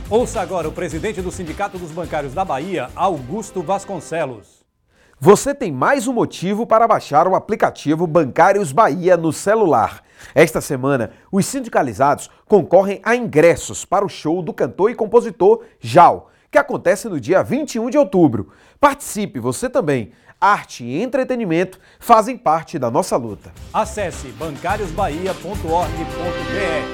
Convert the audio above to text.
Ouça agora o presidente do Sindicato dos Bancários da Bahia, Augusto Vasconcelos. Você tem mais um motivo para baixar o aplicativo Bancários Bahia no celular. Esta semana, os sindicalizados concorrem a ingressos para o show do cantor e compositor Jal, que acontece no dia 21 de outubro. Participe você também. Arte e entretenimento fazem parte da nossa luta. Acesse bancariosbahia.org.br.